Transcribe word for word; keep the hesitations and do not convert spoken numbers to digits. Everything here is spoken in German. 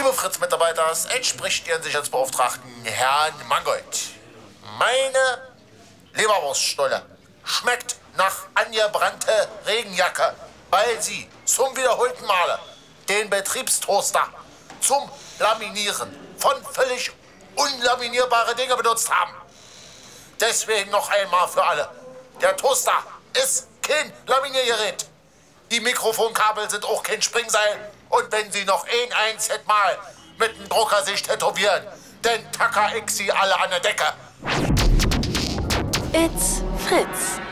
Liebe Fritz-Mitarbeiter, es entspricht Ihren Sicherheitsbeauftragten Herrn Mangold. Meine Leberwurststulle schmeckt nach angebrannte Regenjacke, weil Sie zum wiederholten Male den Betriebstoaster zum Laminieren von völlig unlaminierbare Dinge benutzt haben. Deswegen noch einmal für alle. Der Toaster ist kein Laminiergerät. Die Mikrofonkabel sind auch kein Springseil. Und wenn Sie noch ein einziges Mal mit dem Drucker sich tätowieren, dann tacker ich Sie alle an der Decke. It's Fritz.